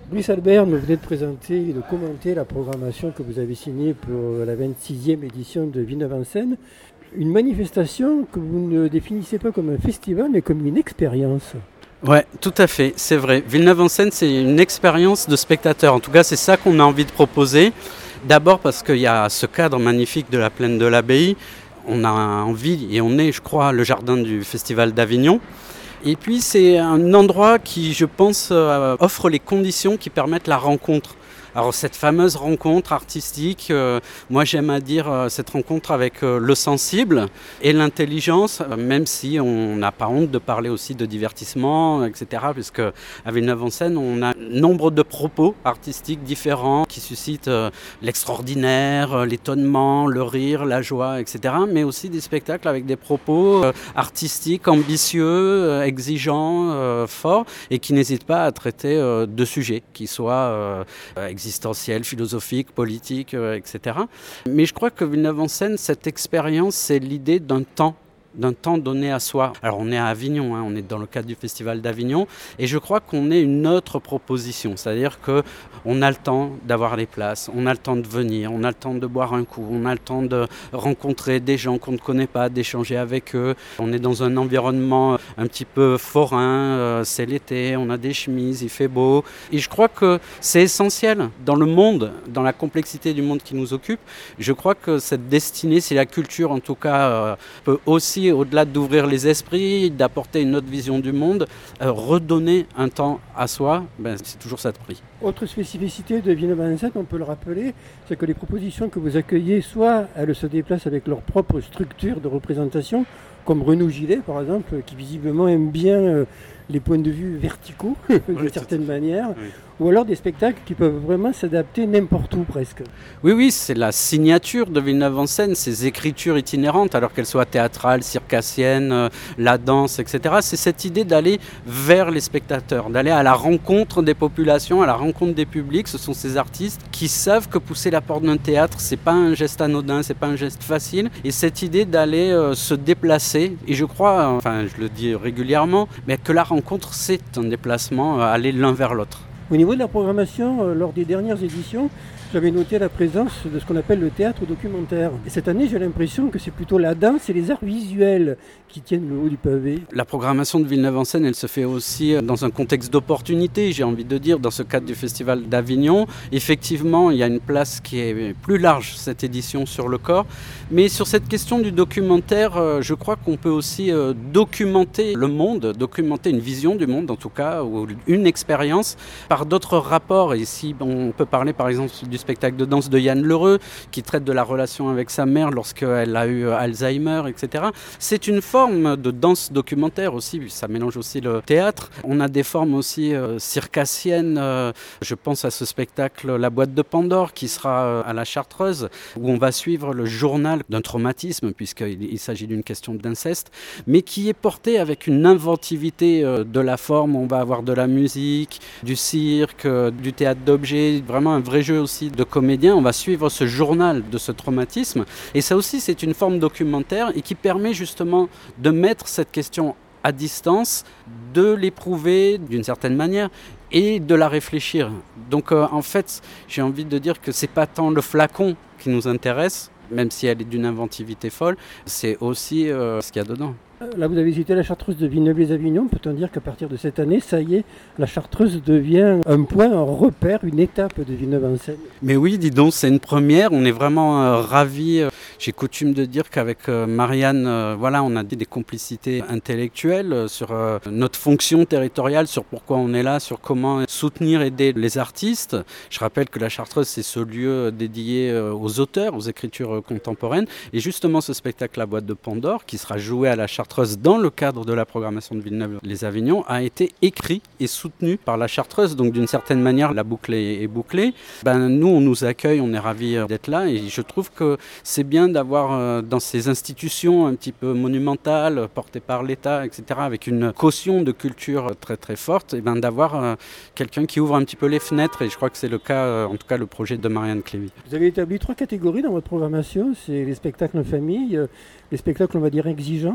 Brice Albert, vous venez de présenter et de commenter la programmation que vous avez signée pour la 26e édition de Villeneuve en Seine. Une manifestation que vous ne définissez pas comme un festival, mais comme une expérience. Ouais, tout à fait, c'est vrai. Villeneuve en Seine, c'est une expérience de spectateur. En tout cas, c'est ça qu'on a envie de proposer. D'abord parce qu'il y a ce cadre magnifique de la plaine de l'Abbaye. On a envie, et on est, je crois, le jardin du Festival d'Avignon. Et puis, c'est un endroit qui, je pense, offre les conditions qui permettent la rencontre. Alors cette fameuse rencontre artistique, moi j'aime à dire cette rencontre avec le sensible et l'intelligence, même si on n'a pas honte de parler aussi de divertissement, etc. Puisque à Villeneuve-en-Seine, on a nombre de propos artistiques différents qui suscitent l'extraordinaire, l'étonnement, le rire, la joie, etc. Mais aussi des spectacles avec des propos artistiques, ambitieux, exigeants, forts et qui n'hésitent pas à traiter de sujets qui soient existentielle, philosophique, politique, etc. Mais je crois que Villeneuve-en-Seine, cette expérience, c'est l'idée d'un temps donné à soi. Alors on est à Avignon, on est dans le cadre du Festival d'Avignon, et je crois qu'on est une autre proposition, c'est-à-dire qu'on a le temps d'avoir les places, on a le temps de venir, on a le temps de boire un coup, on a le temps de rencontrer des gens qu'on ne connaît pas, d'échanger avec eux. On est dans un environnement un petit peu forain, c'est l'été, on a des chemises, il fait beau, et je crois que c'est essentiel dans le monde, dans la complexité du monde qui nous occupe. Je crois que cette destinée, si la culture en tout cas peut aussi, au-delà d'ouvrir les esprits, d'apporter une autre vision du monde, redonner un temps à soi, c'est toujours ça de prix. Autre spécificité de Villeneuve-en-Seine, on peut le rappeler, c'est que les propositions que vous accueillez, soit elles se déplacent avec leur propre structure de représentation, comme Renaud Gillet par exemple, qui visiblement aime bien les points de vue verticaux, d'une certaine manière, oui. Ou alors des spectacles qui peuvent vraiment s'adapter n'importe où presque. Oui, c'est la signature de Villeneuve-en-Seine, ces écritures itinérantes, alors qu'elles soient théâtrales, circassiennes, la danse, etc. C'est cette idée d'aller vers les spectateurs, d'aller à la rencontre des populations, à la rencontre des publics. Ce sont ces artistes qui savent que pousser la porte d'un théâtre, c'est pas un geste anodin, c'est pas un geste facile. Et cette idée d'aller se déplacer, et je crois, enfin je le dis régulièrement, mais que la rencontre c'est un déplacement, aller l'un vers l'autre. Au niveau de la programmation, lors des dernières éditions, j'avais noté la présence de ce qu'on appelle le théâtre documentaire. Et cette année, j'ai l'impression que c'est plutôt la danse et les arts visuels qui tiennent le haut du pavé. La programmation de Villeneuve-en-Seine, elle se fait aussi dans un contexte d'opportunité, j'ai envie de dire, dans ce cadre du Festival d'Avignon. Effectivement, il y a une place qui est plus large, cette édition, sur le corps. Mais sur cette question du documentaire, je crois qu'on peut aussi documenter le monde, documenter une vision du monde, en tout cas, ou une expérience, par d'autres rapports. Et ici, on peut parler, par exemple, du spectacle de danse de Yann Lheureux, qui traite de la relation avec sa mère lorsqu'elle a eu Alzheimer, etc. C'est une forme de danse documentaire aussi, ça mélange aussi le théâtre. On a des formes aussi circassiennes, je pense à ce spectacle La boîte de Pandore, qui sera à la Chartreuse, où on va suivre le journal d'un traumatisme, puisqu'il s'agit d'une question d'inceste, mais qui est porté avec une inventivité de la forme. On va avoir de la musique, du cirque, du théâtre d'objets, vraiment un vrai jeu aussi de comédien. On va suivre ce journal de ce traumatisme, et ça aussi c'est une forme documentaire et qui permet justement de mettre cette question à distance, de l'éprouver d'une certaine manière et de la réfléchir. Donc en fait, j'ai envie de dire que c'est pas tant le flacon qui nous intéresse, même si elle est d'une inventivité folle, c'est aussi ce qu'il y a dedans. Là, vous avez visité la Chartreuse de Villeneuve-les-Avignon. Peut-on dire qu'à partir de cette année, ça y est, la Chartreuse devient un point, un repère, une étape de Villeneuve-en-Seine? Mais oui, dis donc, c'est une première. On est vraiment ravis. J'ai coutume de dire qu'avec Marianne, voilà, on a des complicités intellectuelles sur notre fonction territoriale, sur pourquoi on est là, sur comment soutenir, aider les artistes. Je rappelle que la Chartreuse, c'est ce lieu dédié aux auteurs, aux écritures contemporaines. Et justement, ce spectacle La boîte de Pandore, qui sera joué à la Chartreuse dans le cadre de la programmation de Villeneuve-les-Avignon, a été écrit et soutenu par la Chartreuse. Donc d'une certaine manière, la boucle est bouclée. Nous, on nous accueille, on est ravis d'être là. Et je trouve que c'est bien d'avoir dans ces institutions un petit peu monumentales, portées par l'État, etc., avec une caution de culture très très forte, et d'avoir quelqu'un qui ouvre un petit peu les fenêtres. Et je crois que c'est le cas, en tout cas le projet de Marianne Clévy. Vous avez établi 3 catégories dans votre programmation. C'est les spectacles en famille, les spectacles, on va dire, exigeants,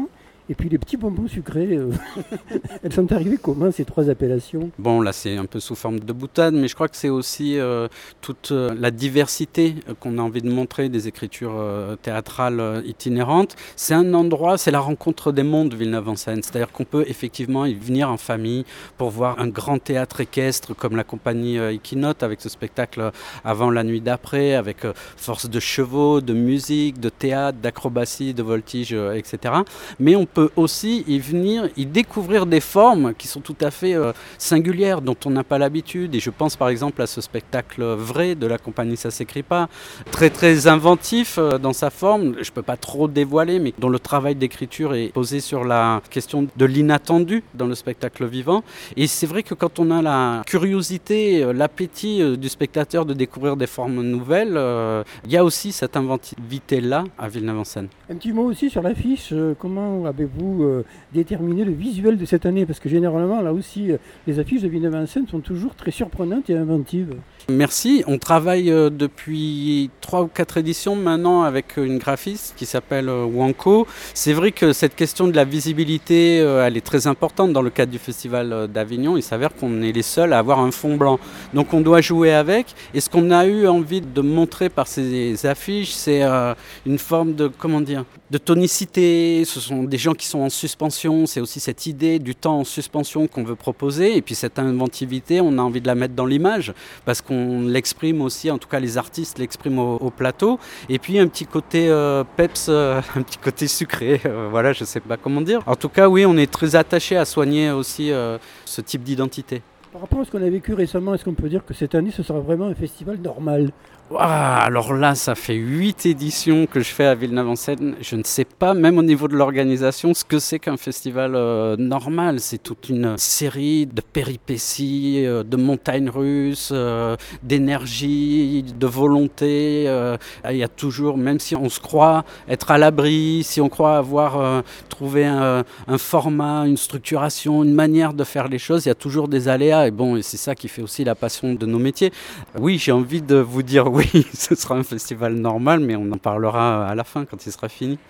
Et puis les petits bonbons sucrés, elles sont arrivées comment ces 3 appellations? Bon, là c'est un peu sous forme de boutade, mais je crois que c'est aussi toute la diversité qu'on a envie de montrer des écritures théâtrales itinérantes. C'est un endroit, c'est la rencontre des mondes, Villeneuve-en-Seine. C'est-à-dire qu'on peut effectivement y venir en famille pour voir un grand théâtre équestre comme la compagnie Equinote avec ce spectacle Avant la nuit d'après, avec force de chevaux, de musique, de théâtre, d'acrobatie, de voltige, etc. Mais on peut aussi y venir, y découvrir des formes qui sont tout à fait singulières, dont on n'a pas l'habitude. Et je pense par exemple à ce spectacle Vrai de la compagnie Ça s'écrit pas, très très inventif dans sa forme, je ne peux pas trop dévoiler, mais dont le travail d'écriture est posé sur la question de l'inattendu dans le spectacle vivant. Et c'est vrai que quand on a la curiosité, l'appétit du spectateur de découvrir des formes nouvelles, il y a aussi cette inventivité-là à Villeneuve-en-Seine. Un petit mot aussi sur l'affiche, comment avez-vous déterminé le visuel de cette année? Parce que généralement, là aussi, les affiches de Villeneuve-en-Seine sont toujours très surprenantes et inventives. Merci, on travaille depuis 3 ou 4 éditions maintenant avec une graphiste qui s'appelle Wanko. C'est vrai que cette question de la visibilité, elle est très importante dans le cadre du Festival d'Avignon. Il s'avère qu'on est les seuls à avoir un fond blanc. Donc on doit jouer avec. Et ce qu'on a eu envie de montrer par ces affiches, c'est une forme de, de tonicité. Ce sont des gens qui sont en suspension. C'est aussi cette idée du temps en suspension qu'on veut proposer. Et puis cette inventivité, on a envie de la mettre dans l'image parce qu'on l'exprime aussi, en tout cas les artistes l'expriment au plateau. Et puis un petit côté peps, un petit côté sucré, voilà, je ne sais pas comment dire. En tout cas, oui, on est très attaché à soigner aussi ce type d'identité. Par rapport à ce qu'on a vécu récemment, est-ce qu'on peut dire que cette année, ce sera vraiment un festival normal? Alors là, ça fait 8 éditions que je fais à Villeneuve-en-Seine. Je ne sais pas, même au niveau de l'organisation, ce que c'est qu'un festival normal. C'est toute une série de péripéties, de montagnes russes, d'énergie, de volonté. Il y a toujours, même si on se croit être à l'abri, si on croit avoir trouvé un format, une structuration, une manière de faire les choses, il y a toujours des aléas. Et bon, et c'est ça qui fait aussi la passion de nos métiers. Oui, j'ai envie de vous dire oui. Oui, ce sera un festival normal, mais on en parlera à la fin quand il sera fini.